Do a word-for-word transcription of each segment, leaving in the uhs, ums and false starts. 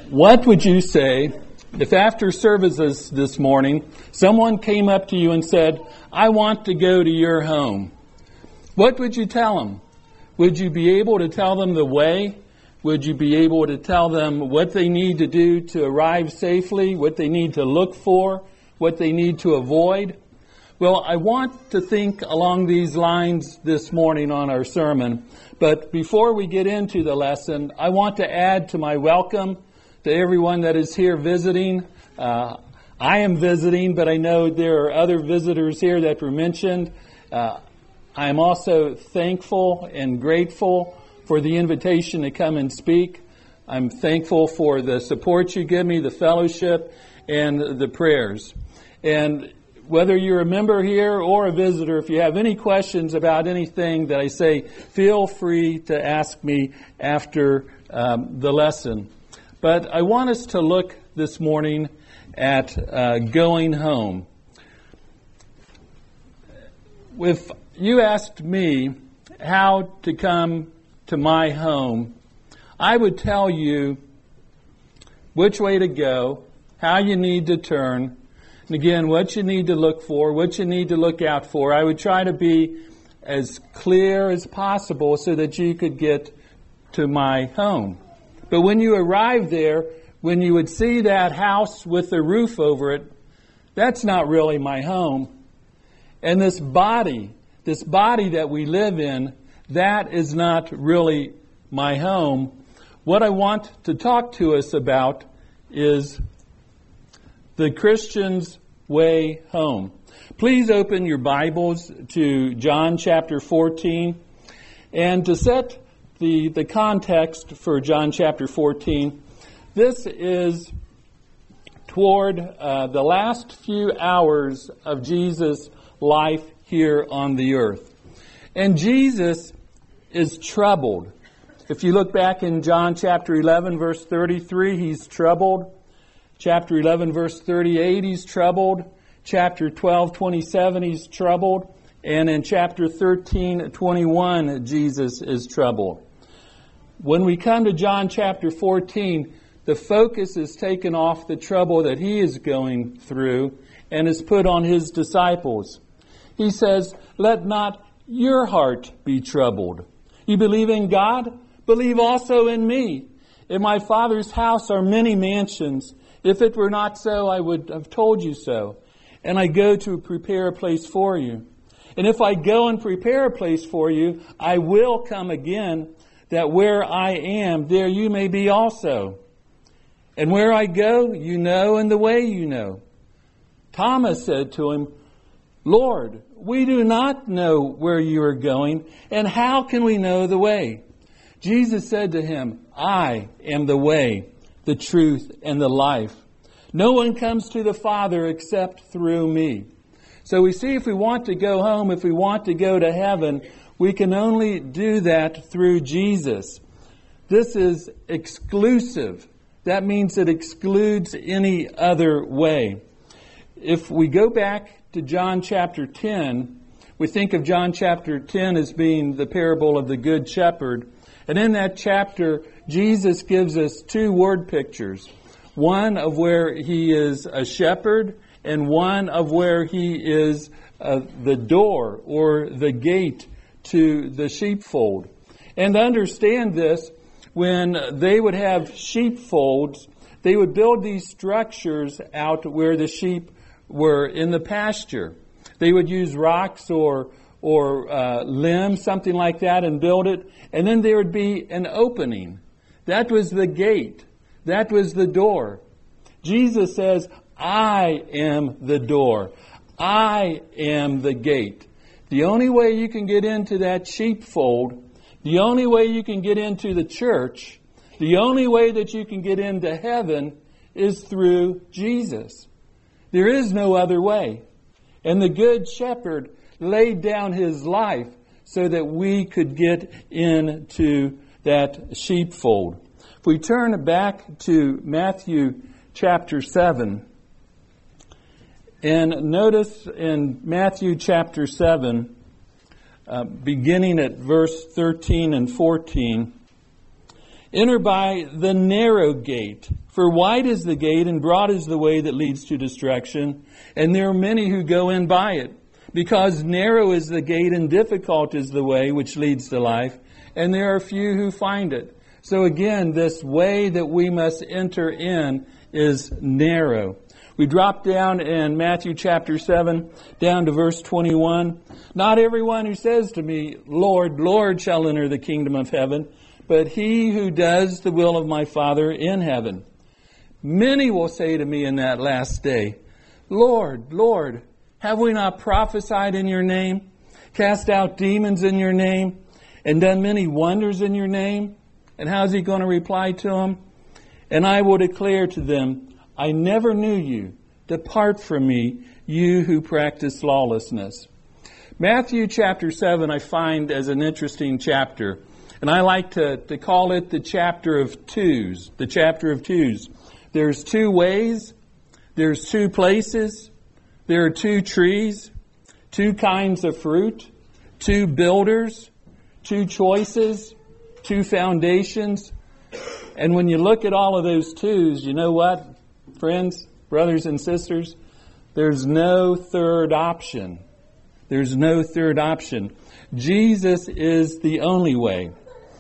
What would you say if after services this morning, someone came up to you and said, I want to go to your home? What would you tell them? Would you be able to tell them the way? Would you be able to tell them what they need to do to arrive safely, what they need to look for, what they need to avoid? Well, I want to think along these lines this morning on our sermon. But before we get into the lesson, I want to add to my welcome to everyone that is here visiting. Uh, I am visiting, but I know there are other visitors here that were mentioned. Uh, I am also thankful and grateful for the invitation to come and speak. I'm thankful for the support you give me, the fellowship, and the prayers. And whether you're a member here or a visitor, if you have any questions about anything that I say, feel free to ask me after um, the lesson. But I want us to look this morning at uh, going home. If you asked me how to come to my home, I would tell you which way to go, how you need to turn, and again, what you need to look for, what you need to look out for. I would try to be as clear as possible so that you could get to my home. But when you arrive there, when you would see that house with the roof over it, that's not really my home. And this body, this body that we live in, that is not really my home. What I want to talk to us about is the Christian's way home. Please open your Bibles to John chapter fourteen. And to set the, the context for John chapter fourteen, this is toward uh, the last few hours of Jesus' life here on the earth. And Jesus is troubled. If you look back in John chapter eleven, verse thirty-three, he's troubled. Chapter eleven, verse thirty-eight, he's troubled. Chapter twelve, twenty-seven, he's troubled. And in chapter thirteen, twenty-one, Jesus is troubled. When we come to John chapter fourteen, the focus is taken off the trouble that he is going through and is put on his disciples. He says, let not your heart be troubled. You believe in God? Believe also in me. In my Father's house are many mansions. If it were not so, I would have told you so. And I go to prepare a place for you. And if I go and prepare a place for you, I will come again, that where I am, there you may be also. And where I go, you know, and the way you know. Thomas said to him, Lord, we do not know where you are going, and how can we know the way? Jesus said to him, I am the way, the truth, and the life. No one comes to the Father except through me. So we see if we want to go home, if we want to go to heaven, we can only do that through Jesus. This is exclusive. That means it excludes any other way. If we go back to John chapter ten, we think of John chapter ten as being the parable of the Good Shepherd. And in that chapter, Jesus gives us two word pictures. One of where he is a shepherd, and one of where he is uh, the door or the gate to the sheepfold. And to understand this, when they would have sheepfolds, they would build these structures out where the sheep were in the pasture. They would use rocks or or uh, limbs, something like that, and build it. And then there would be an opening. That was the gate. That was the door. Jesus says, I am the door. I am the gate. The only way you can get into that sheepfold, the only way you can get into the church, the only way that you can get into heaven is through Jesus. There is no other way. And the Good Shepherd laid down his life so that we could get into that sheepfold. If we turn back to Matthew chapter seven, and notice in Matthew chapter seven, uh, beginning at verse thirteen and fourteen, Enter by the narrow gate. For wide is the gate and broad is the way that leads to destruction, and there are many who go in by it. Because narrow is the gate and difficult is the way which leads to life, and there are few who find it. So again, this way that we must enter in is narrow. We drop down in Matthew chapter seven, down to verse twenty-one. Not everyone who says to me, Lord, Lord, shall enter the kingdom of heaven, but he who does the will of my Father in heaven. Many will say to me in that last day, Lord, Lord, have we not prophesied in your name, cast out demons in your name, and done many wonders in your name? And how's he going to reply to them? And I will declare to them, I never knew you. Depart from me, you who practice lawlessness. Matthew chapter seven I find as an interesting chapter. And I like to, to call it the chapter of twos. The chapter of twos. There's two ways. There's two places. There are two trees. Two kinds of fruit. Two builders. Two choices. Two foundations. And when you look at all of those twos, you know what, friends, brothers and sisters? There's no third option. There's no third option. Jesus is the only way.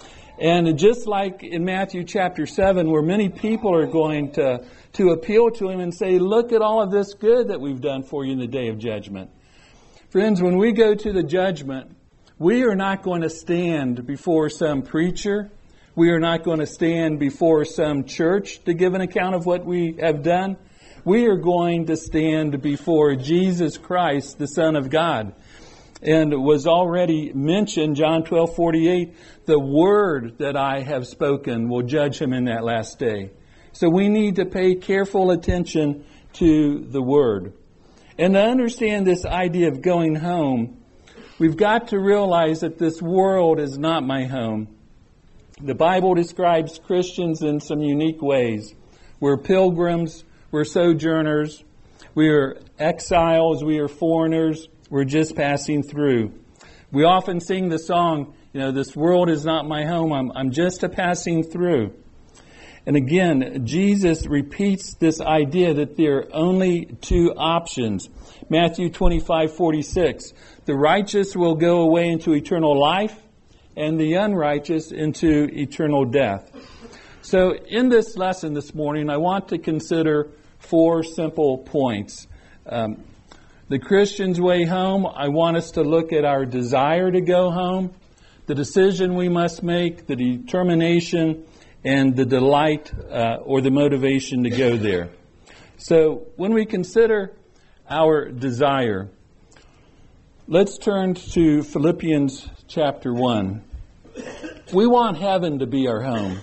And just like in Matthew chapter seven, where many people are going to, to appeal to him and say, look at all of this good that we've done for you in the day of judgment. Friends, when we go to the judgment, we are not going to stand before some preacher. We are not going to stand before some church to give an account of what we have done. We are going to stand before Jesus Christ, the Son of God. And it was already mentioned, John twelve forty-eight, the word that I have spoken will judge him in that last day. So we need to pay careful attention to the word. And to understand this idea of going home, we've got to realize that this world is not my home. The Bible describes Christians in some unique ways. We're pilgrims, we're sojourners, we are exiles, we are foreigners, we're just passing through. We often sing the song, you know, this world is not my home, I'm, I'm just a passing through. And again, Jesus repeats this idea that there are only two options. Matthew twenty-five forty-six, the righteous will go away into eternal life, and the unrighteous into eternal death. So in this lesson this morning, I want to consider four simple points. Um, the Christian's way home, I want us to look at our desire to go home, the decision we must make, the determination, and the delight uh, or the motivation to go there. So when we consider our desire, let's turn to Philippians chapter one. We want heaven to be our home.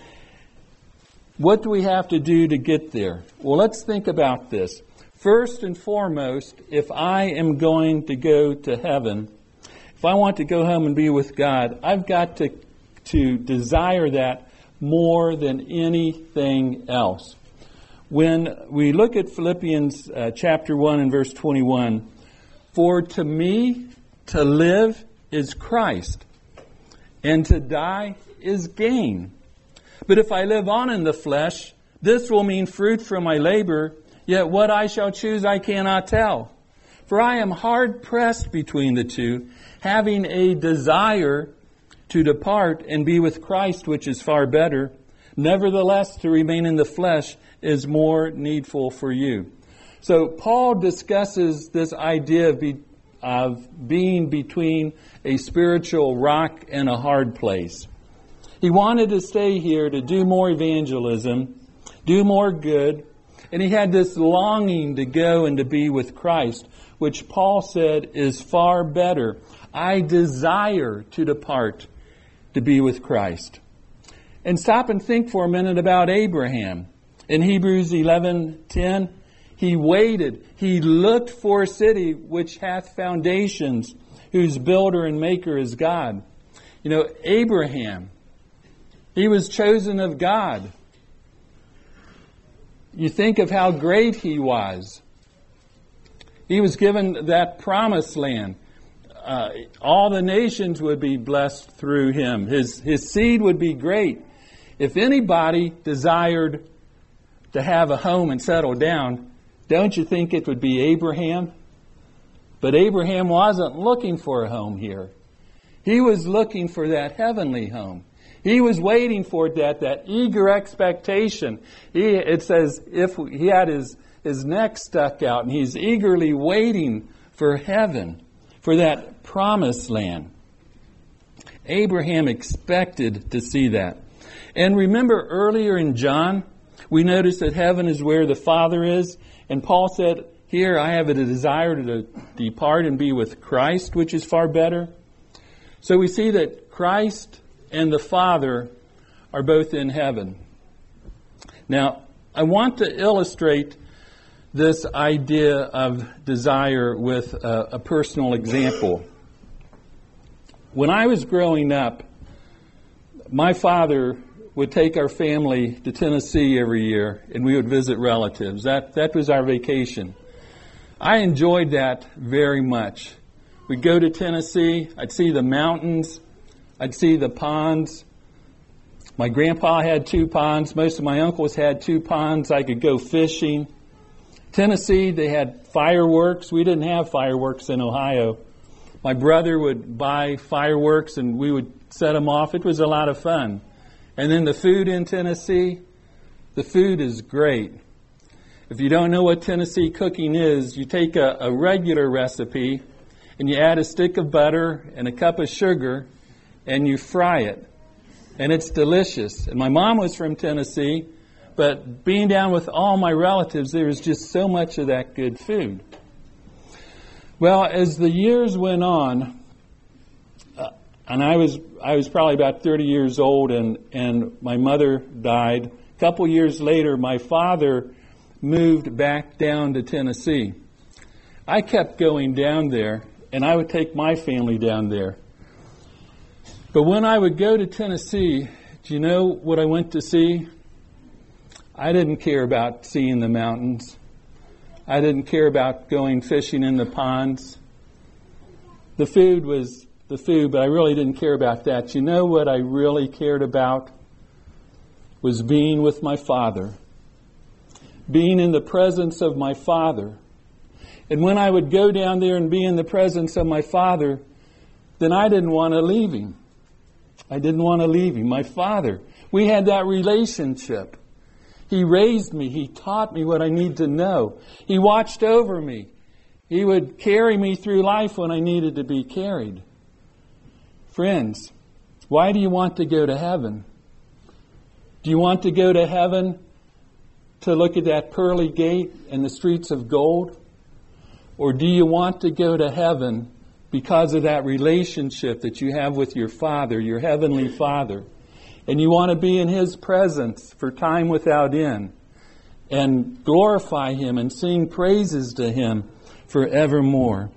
What do we have to do to get there? Well, let's think about this. First and foremost, if I am going to go to heaven, if I want to go home and be with God, I've got to, to desire that more than anything else. When we look at Philippians uh, chapter one and verse twenty-one, for to me to live is Christ, and to die is gain. But if I live on in the flesh, this will mean fruit from my labor, yet what I shall choose I cannot tell. For I am hard pressed between the two, having a desire to depart and be with Christ, which is far better. Nevertheless, to remain in the flesh is more needful for you. So Paul discusses this idea of, be, of being between a spiritual rock and a hard place. He wanted to stay here to do more evangelism, do more good, and he had this longing to go and to be with Christ, which Paul said is far better. I desire to depart to be with Christ. And stop and think for a minute about Abraham. In Hebrews eleven ten, he waited. He looked for a city which hath foundations, whose builder and maker is God. You know, Abraham, he was chosen of God. You think of how great he was. He was given that promised land. Uh, all the nations would be blessed through him. His, his seed would be great. If anybody desired to have a home and settle down, don't you think it would be Abraham? But Abraham wasn't looking for a home here. He was looking for that heavenly home. He was waiting for that, that eager expectation. He, it says if he had his, his neck stuck out and he's eagerly waiting for heaven, for that promised land. Abraham expected to see that. And remember earlier in John, we noticed that heaven is where the Father is. And Paul said, here I have a desire to depart and be with Christ, which is far better. So we see that Christ and the Father are both in heaven. Now, I want to illustrate this idea of desire with a, a personal example. When I was growing up, my father would take our family to Tennessee every year, and we would visit relatives. That that was our vacation. I enjoyed that very much. We'd go to Tennessee. I'd see the mountains. I'd see the ponds. My grandpa had two ponds. Most of my uncles had two ponds. I could go fishing. Tennessee, they had fireworks. We didn't have fireworks in Ohio. My brother would buy fireworks and we would set them off. It was a lot of fun. And then the food in Tennessee, the food is great. If you don't know what Tennessee cooking is, you take a, a regular recipe and you add a stick of butter and a cup of sugar and you fry it. And it's delicious. And my mom was from Tennessee, but being down with all my relatives, there was just so much of that good food. Well, as the years went on, uh, and I was I was probably about thirty years old, and, and my mother died. A couple years later, my father moved back down to Tennessee. I kept going down there, and I would take my family down there. But when I would go to Tennessee, do you know what I went to see? I didn't care about seeing the mountains. I didn't care about going fishing in the ponds. The food was the food, but I really didn't care about that. You know what I really cared about? Was being with my Father. Being in the presence of my Father. And when I would go down there and be in the presence of my Father, then I didn't want to leave Him. I didn't want to leave Him. My Father. We had that relationship. He raised me. He taught me what I need to know. He watched over me. He would carry me through life when I needed to be carried. Friends, why do you want to go to heaven? Do you want to go to heaven to look at that pearly gate and the streets of gold? Or do you want to go to heaven because of that relationship that you have with your Father, your Heavenly Father? And you want to be in His presence for time without end and glorify Him and sing praises to Him forevermore.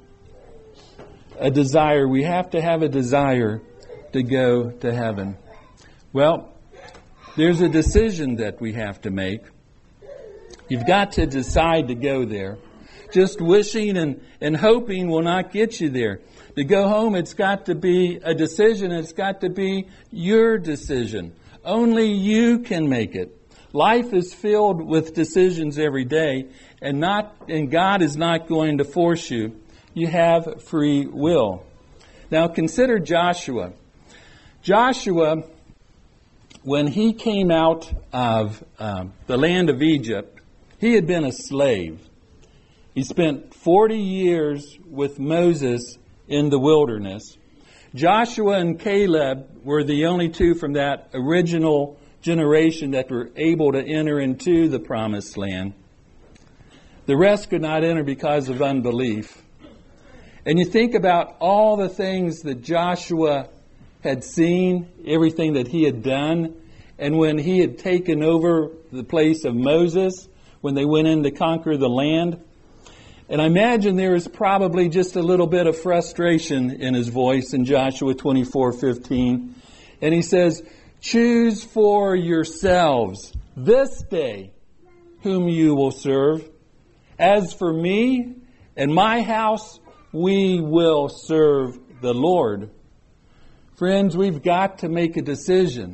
A desire. We have to have a desire to go to heaven. Well, there's a decision that we have to make. You've got to decide to go there. Just wishing and, and hoping will not get you there. To go home, it's got to be a decision. It's got to be your decision. Only you can make it. Life is filled with decisions every day, and not and God is not going to force you. You have free will. Now consider Joshua. Joshua, when he came out of um, the land of Egypt, he had been a slave. He spent forty years with Moses in the wilderness. Joshua and Caleb were the only two from that original generation that were able to enter into the promised land. The rest could not enter because of unbelief. And you think about all the things that Joshua had seen, everything that he had done, and when he had taken over the place of Moses, when they went in to conquer the land. And I imagine there is probably just a little bit of frustration in his voice in Joshua twenty-four fifteen. And he says, "Choose for yourselves this day whom you will serve. As for me and my house, we will serve the Lord." Friends, we've got to make a decision.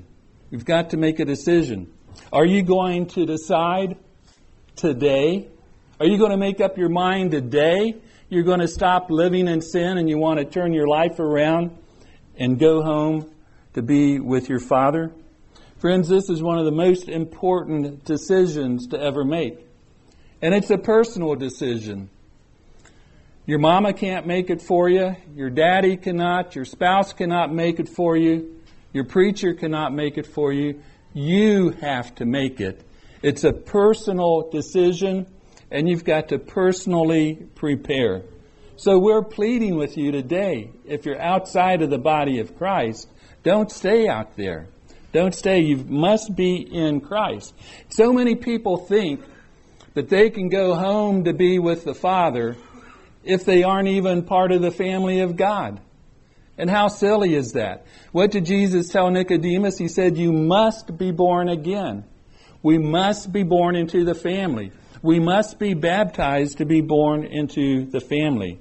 We've got to make a decision. Are you going to decide today? Are you going to make up your mind today? You're going to stop living in sin and you want to turn your life around and go home to be with your Father? Friends, this is one of the most important decisions to ever make. And it's a personal decision. Your mama can't make it for you. Your daddy cannot. Your spouse cannot make it for you. Your preacher cannot make it for you. You have to make it. It's a personal decision, and you've got to personally prepare. So we're pleading with you today, if you're outside of the body of Christ, don't stay out there. Don't stay. You must be in Christ. So many people think that they can go home to be with the Father if they aren't even part of the family of God. And how silly is that? What did Jesus tell Nicodemus? He said, you must be born again. We must be born into the family. We must be baptized to be born into the family.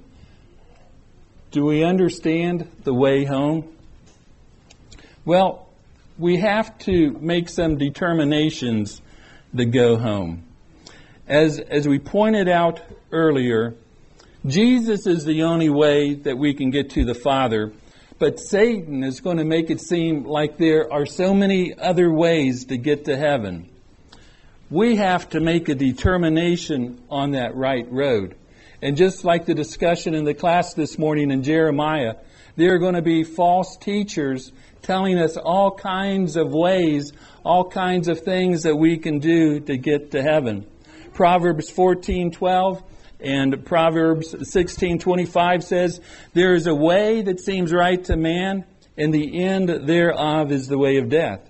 Do we understand the way home? Well, we have to make some determinations to go home. As, as we pointed out earlier, Jesus is the only way that we can get to the Father, but Satan is going to make it seem like there are so many other ways to get to heaven. We have to make a determination on that right road. And just like the discussion in the class this morning in Jeremiah, there are going to be false teachers telling us all kinds of ways, all kinds of things that we can do to get to heaven. Proverbs fourteen twelve and Proverbs sixteen twenty-five says, there is a way that seems right to man, and the end thereof is the way of death.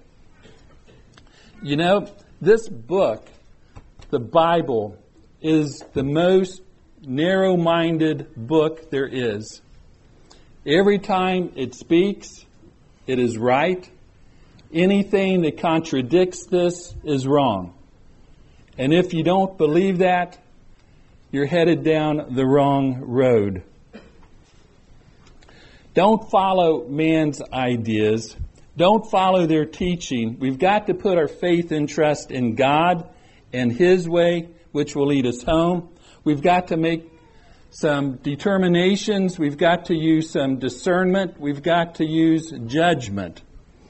You know, this book, the Bible, is the most narrow-minded book there is. Every time it speaks, it is right. Anything that contradicts this is wrong. And if you don't believe that, you're headed down the wrong road. Don't follow man's ideas. Don't follow their teaching. We've got to put our faith and trust in God and His way, which will lead us home. We've got to make some determinations. We've got to use some discernment. We've got to use judgment.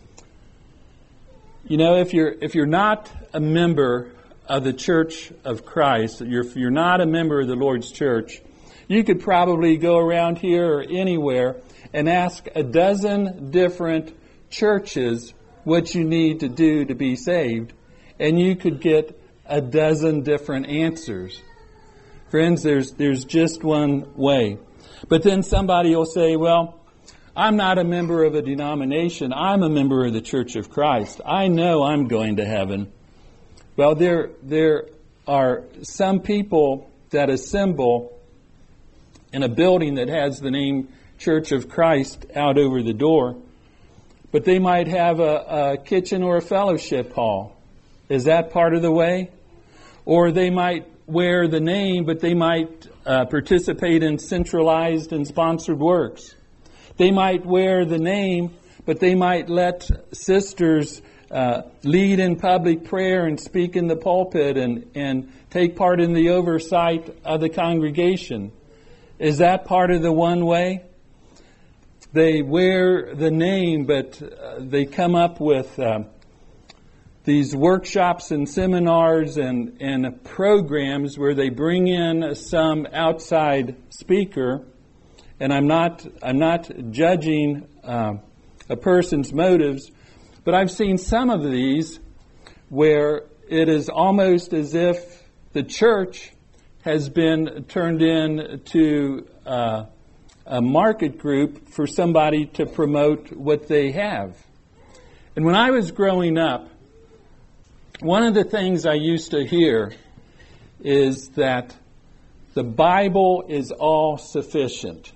You know, if you're if you're not a member of the Church of Christ, you're, if you're not a member of the Lord's church, you could probably go around here or anywhere and ask a dozen different churches what you need to do to be saved, and you could get a dozen different answers. Friends, there's there's just one way. But then somebody will say, well, I'm not a member of a denomination. I'm a member of the Church of Christ. I know I'm going to heaven. Well, there there are some people that assemble in a building that has the name Church of Christ out over the door, but they might have a, a kitchen or a fellowship hall. Is that part of the way? Or they might wear the name, but they might uh, participate in centralized and sponsored works. They might wear the name, but they might let sisters uh, lead in public prayer and speak in the pulpit and, and take part in the oversight of the congregation. Is that part of the one way? They wear the name, but uh, they come up with uh, these workshops and seminars and, and programs where they bring in some outside speaker. And I'm not I'm not judging uh, a person's motives, but I've seen some of these where it is almost as if the church has been turned into uh, a market group for somebody to promote what they have. And when I was growing up, one of the things I used to hear is that the Bible is all sufficient.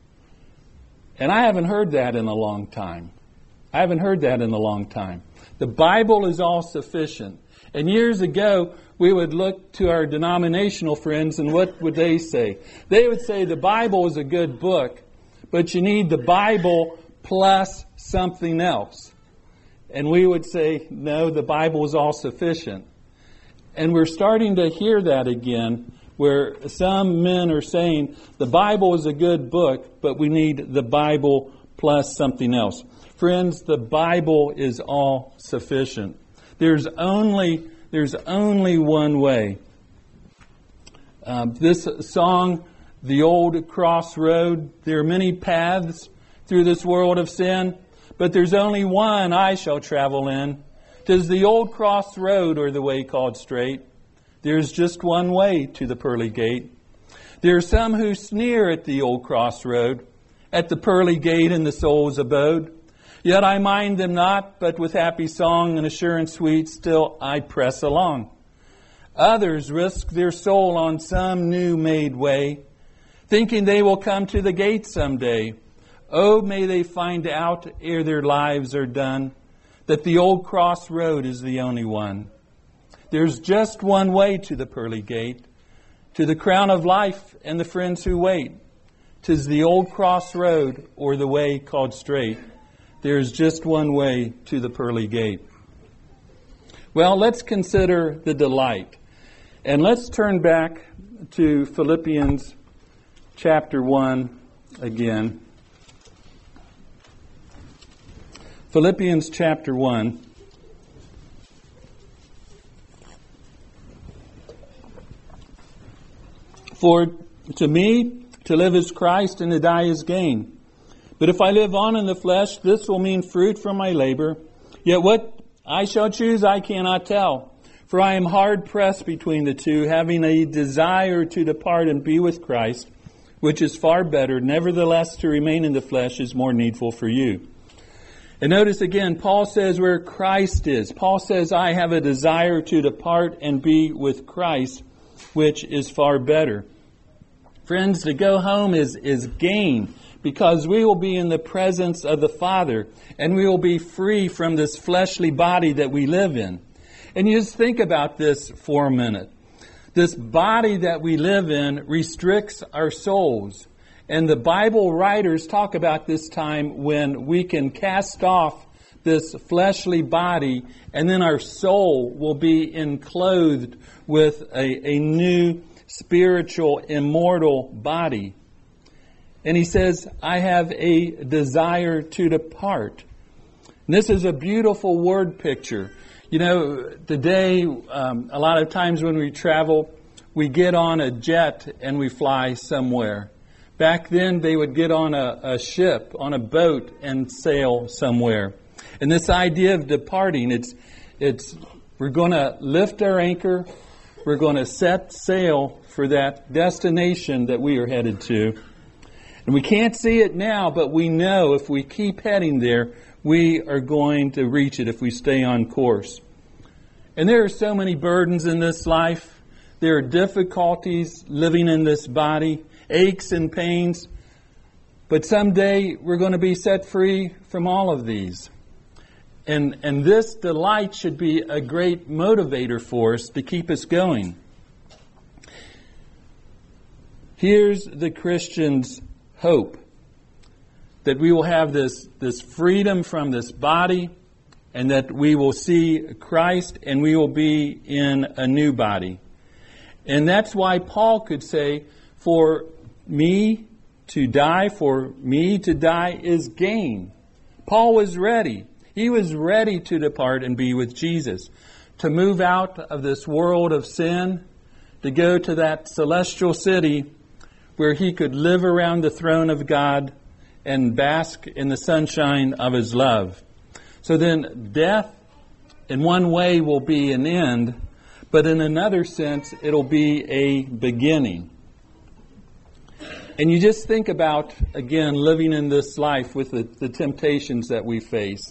And I haven't heard that in a long time. I haven't heard that in a long time. The Bible is all sufficient. And years ago, we would look to our denominational friends, and what would they say? They would say the Bible is a good book, but you need the Bible plus something else. And we would say, no, the Bible is all sufficient. And we're starting to hear that again, where some men are saying the Bible is a good book, but we need the Bible plus something else. Friends, the Bible is all sufficient. There's only there's only one way. Um, this song, The Old Crossroad, there are many paths through this world of sin, but there's only one I shall travel in. 'Tis the old crossroad or the way called straight. There's just one way to the pearly gate. There are some who sneer at the old crossroad, at the pearly gate in the soul's abode. Yet I mind them not, but with happy song and assurance sweet, still I press along. Others risk their soul on some new made way, thinking they will come to the gate someday. Oh, may they find out ere their lives are done, that the old crossroad is the only one. There's just one way to the pearly gate, to the crown of life and the friends who wait. 'Tis the old crossroad or the way called straight. There's just one way to the pearly gate. Well, let's consider the delight. And let's turn back to Philippians chapter one again. Philippians chapter one. For to me, to live is Christ and to die is gain. But if I live on in the flesh, this will mean fruit from my labor. Yet what I shall choose I cannot tell. For I am hard pressed between the two, having a desire to depart and be with Christ, which is far better. Nevertheless, to remain in the flesh is more needful for you. And notice again, Paul says where Christ is. Paul says, I have a desire to depart and be with Christ, which is far better. Friends, to go home is, is gain, because we will be in the presence of the Father, and we will be free from this fleshly body that we live in. And you just think about this for a minute. This body that we live in restricts our souls. And the Bible writers talk about this time when we can cast off this fleshly body, and then our soul will be enclosed with a, a new spiritual, immortal body. And he says, I have a desire to depart. And this is a beautiful word picture. You know, today, um, a lot of times when we travel, we get on a jet and we fly somewhere. Back then, they would get on a, a ship, on a boat, and sail somewhere. And this idea of departing, it's, it's, we're going to lift our anchor, we're going to set sail for that destination that we are headed to. And we can't see it now, but we know if we keep heading there, we are going to reach it if we stay on course. And there are so many burdens in this life. There are difficulties living in this body, aches and pains. But someday we're going to be set free from all of these. And, and this delight should be a great motivator for us to keep us going. Here's the Christian's hope, that we will have this, this freedom from this body, and that we will see Christ and we will be in a new body. And that's why Paul could say, for me to die, for me to die is gain. Paul was ready. He was ready to depart and be with Jesus, to move out of this world of sin, to go to that celestial city where he could live around the throne of God and bask in the sunshine of His love. So then death in one way will be an end, but in another sense it'll be a beginning. And you just think about, again, living in this life with the, the temptations that we face.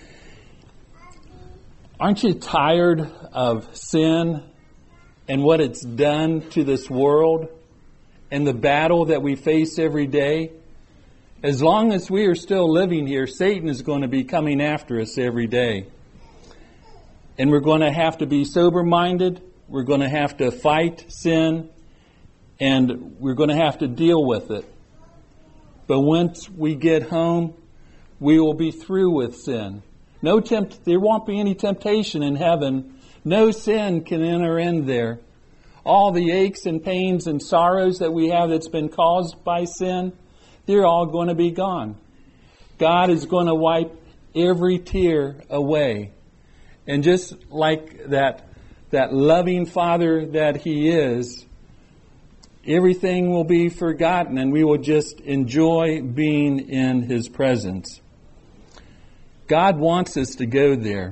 Aren't you tired of sin and what it's done to this world and the battle that we face every day? As long as we are still living here, Satan is going to be coming after us every day. And we're going to have to be sober-minded. We're going to have to fight sin. And we're going to have to deal with it. But once we get home, we will be through with sin. No tempt, there won't be any temptation in heaven. No sin can enter in there. All the aches and pains and sorrows that we have that's been caused by sin, they're all going to be gone. God is going to wipe every tear away. And just like that, that loving Father that He is, everything will be forgotten and we will just enjoy being in His presence. God wants us to go there.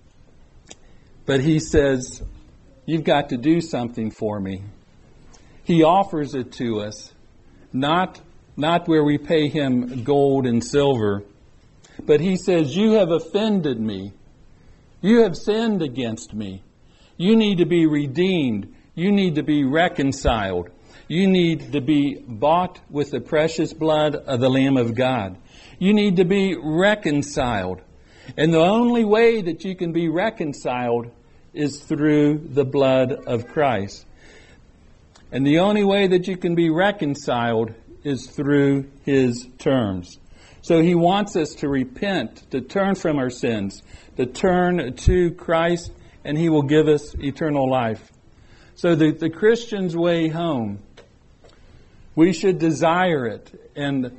But He says, you've got to do something for me. He offers it to us, not, not where we pay Him gold and silver, but He says, you have offended me. You have sinned against me. You need to be redeemed. You need to be reconciled. You need to be bought with the precious blood of the Lamb of God. You need to be reconciled. And the only way that you can be reconciled is through the blood of Christ. And the only way that you can be reconciled is through His terms. So He wants us to repent, to turn from our sins, to turn to Christ, and He will give us eternal life. So the, the Christian's way home, we should desire it, and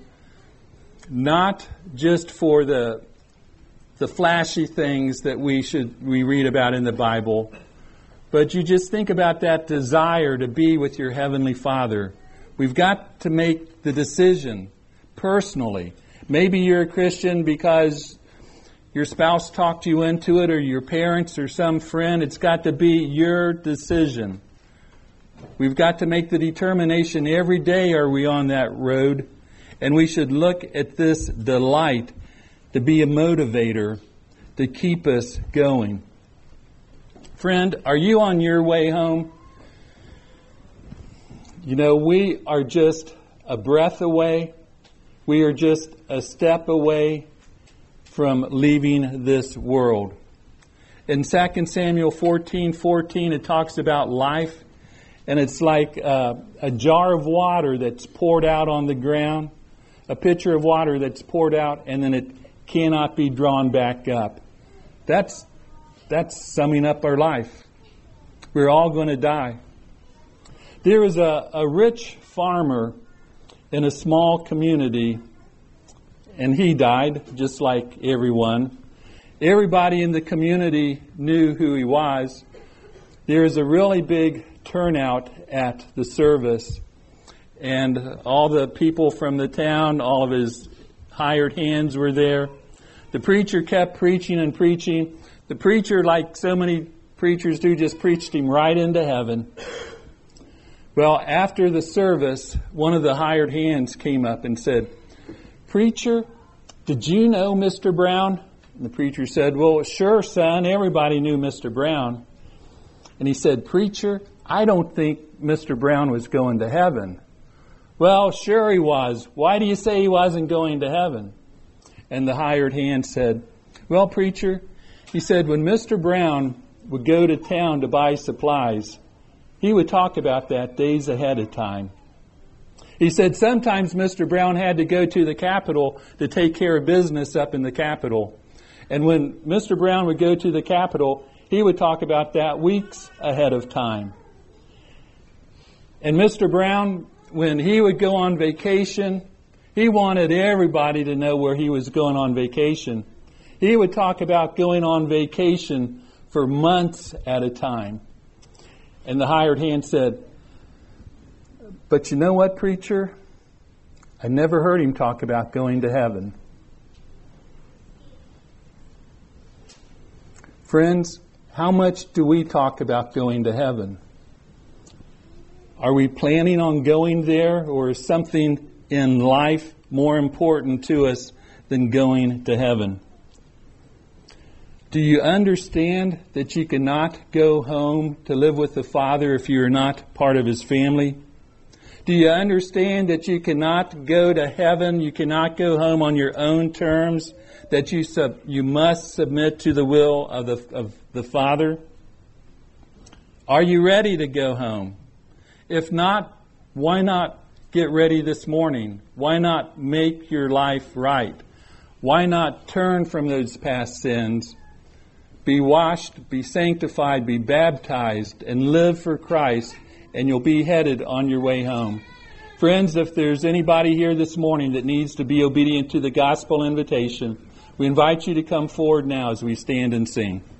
not just for the the flashy things that we should we read about in the Bible, but you just think about that desire to be with your Heavenly Father. We've got to make the decision personally. Maybe you're a Christian because your spouse talked you into it, or your parents, or some friend. It's got to be your decision. We've got to make the determination every day, are we on that road? And we should look at this delight to be a motivator to keep us going. Friend, are you on your way home? You know, we are just a breath away. We are just a step away from leaving this world. In Second Samuel fourteen fourteen, it talks about life. And it's like uh, a jar of water that's poured out on the ground. A pitcher of water that's poured out and then it cannot be drawn back up. That's that's summing up our life. We're all going to die. There was a, a rich farmer in a small community, and he died, just like everyone. Everybody in the community knew who he was. There was a really big turnout at the service, and all the people from the town, all of his hired hands were there. The preacher kept preaching and preaching. The preacher, like so many preachers do, just preached him right into heaven. Well, after the service, one of the hired hands came up and said, "Preacher, did you know Mister Brown?" And the preacher said, "Well, sure, son. Everybody knew Mister Brown." And he said, "Preacher, I don't think Mister Brown was going to heaven." "Well, sure he was. Why do you say he wasn't going to heaven?" And the hired hand said, "Well, preacher," he said, "when Mister Brown would go to town to buy supplies, he would talk about that days ahead of time. He said sometimes Mister Brown had to go to the Capitol to take care of business up in the Capitol. And when Mister Brown would go to the Capitol, he would talk about that weeks ahead of time. And Mister Brown, when he would go on vacation, he wanted everybody to know where he was going on vacation. He would talk about going on vacation for months at a time." And the hired hand said, "But you know what, preacher? I never heard him talk about going to heaven." Friends, how much do we talk about going to heaven? Are we planning on going there, or is something in life more important to us than going to heaven? Do you understand that you cannot go home to live with the Father if you are not part of His family? Do you understand that you cannot go to heaven, you cannot go home on your own terms, that you sub, you must submit to the will of the, of the Father? Are you ready to go home? If not, why not get ready this morning? Why not make your life right? Why not turn from those past sins, be washed, be sanctified, be baptized, and live for Christ, and you'll be headed on your way home. Friends, if there's anybody here this morning that needs to be obedient to the gospel invitation, we invite you to come forward now as we stand and sing.